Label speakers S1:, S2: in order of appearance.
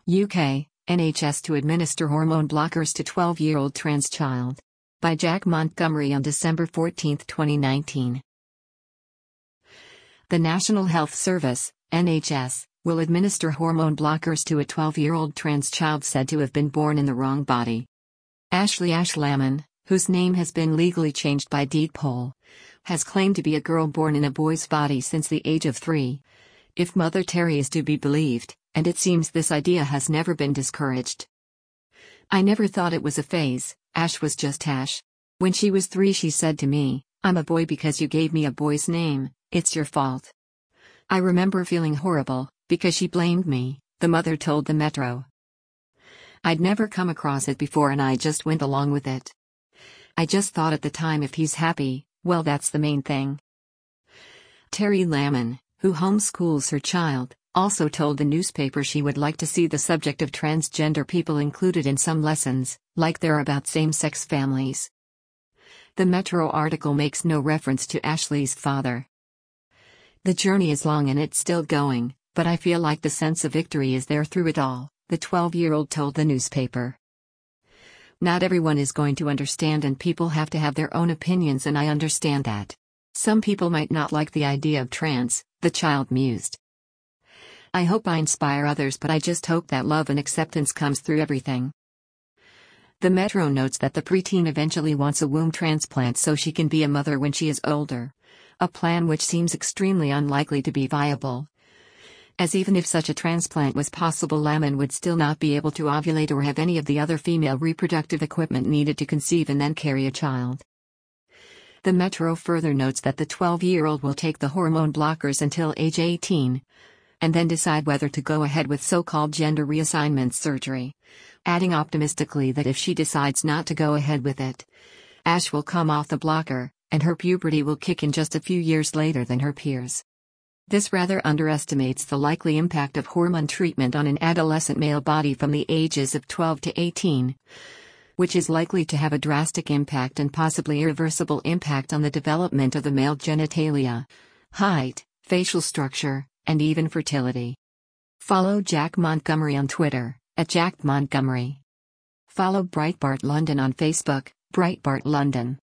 S1: UK, NHS to administer hormone blockers to 12-year-old trans child. By Jack Montgomery on December 14, 2019. The National Health Service, NHS, will administer hormone blockers to a 12-year-old trans child said to have been born in the wrong body. Ashley Lamon, whose name has been legally changed by deed poll, has claimed to be a girl born in a boy's body since the age of 3. If Mother Terry is to be believed, and it seems this idea has never been discouraged. I never thought it was a phase, Ash was just Ash. When she was 3 she said to me, "I'm a boy because you gave me a boy's name, it's your fault." I remember feeling horrible, because she blamed me, the mother told the Metro. I'd never come across it before and I just went along with it. I just thought at the time if he's happy, well that's the main thing. Terry Lamon, who homeschools her child, also told the newspaper she would like to see the subject of transgender people included in some lessons, like they're about same-sex families. The Metro article makes no reference to Ashley's father. The journey is long and it's still going, but I feel like the sense of victory is there through it all, the 12-year-old told the newspaper. Not everyone is going to understand and people have to have their own opinions and I understand that. Some people might not like the idea of trans, the child mused. I hope I inspire others but I just hope that love and acceptance comes through everything. The Metro notes that the preteen eventually wants a womb transplant so she can be a mother when she is older. A plan which seems extremely unlikely to be viable. As even if such a transplant was possible, Lamon would still not be able to ovulate or have any of the other female reproductive equipment needed to conceive and then carry a child. The Metro further notes that the 12-year-old will take the hormone blockers until age 18. And then decide whether to go ahead with so-called gender reassignment surgery, adding optimistically that if she decides not to go ahead with it, Ash will come off the blocker, and her puberty will kick in just a few years later than her peers. This rather underestimates the likely impact of hormone treatment on an adolescent male body from the ages of 12 to 18, which is likely to have a drastic impact and possibly irreversible impact on the development of the male genitalia, height, facial structure, and even fertility. Follow Jack Montgomery on Twitter, @JackMontgomery. Follow Breitbart London on Facebook, Breitbart London.